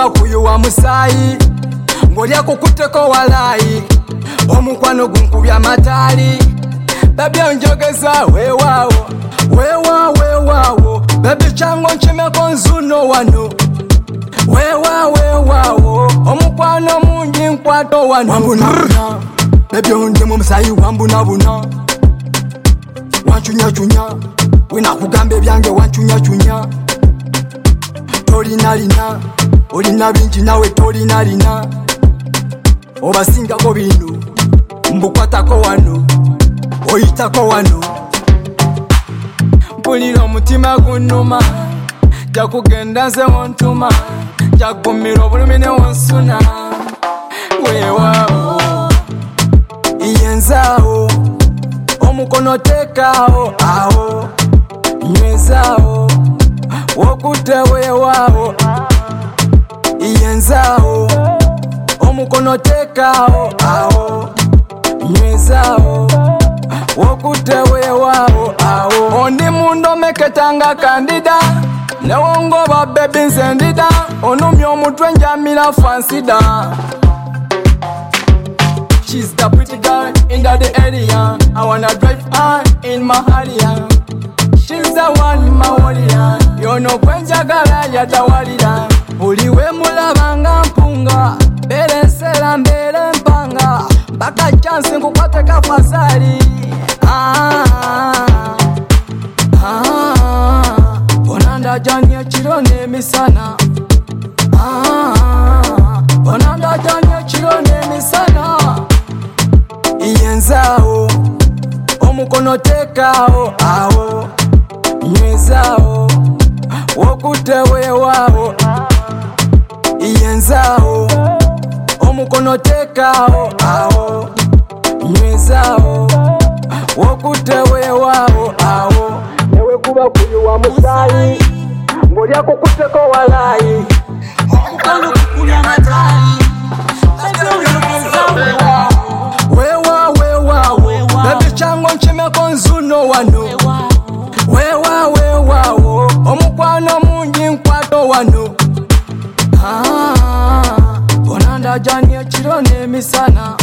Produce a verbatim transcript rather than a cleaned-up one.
kuba kuyuwa musayi ngolya kukuteko walayi omukwano gunkubya matali babyo njogeza wewawo wewa wewawo baby chango nchimeko nzuno wano wewa wewawo omukwano mungi nkwato wano wambunabuna babyo ndimu musayi wambunabuna wanchunya-chunya wenakugambe byange wanchunya-chunya tolina lina olina bingi nawe tolina lina obasingako bino mbukwatako wano oyitako wano mpulira omutima gunnuma jakugenda nze wontuma jagumira obulumi ne wonsuna weewaawo iyenzaawo omukono tekaawo awo nywezaawo wokute weewaawo iyenzaawo omukono tekaawo awo nywezaawo wokute weewaawo awo ondi mundo meketanga kandida newongoba bebi nze ndida onumya omutwe njamira fansida. She's the pretty girl in the area. I wanna drive her in my Harrier. She's the one in my warrior. You know kwenjagala yatawalira. Uliwe mulabanga mpunga bere nsera mbere mpanga mpaka chance nkukwate kafasari. Ah, ah, bonanda janye chirone misana. Ah, bonanda janye chirone misana. Iyenzaawo omukono tekaawo awo nywezaawo wokute weewaawo iyenzaawo omukono tekaawo awo nywezaawo wokute weewaawo awo newe kuba kuyuwa musayi ngolya kukuteko walayi omukono kukulya matali nchimeko nzuno wano wewa wewawo omukwano mungi nkwato wano ah, bonanda janye chiro nemisana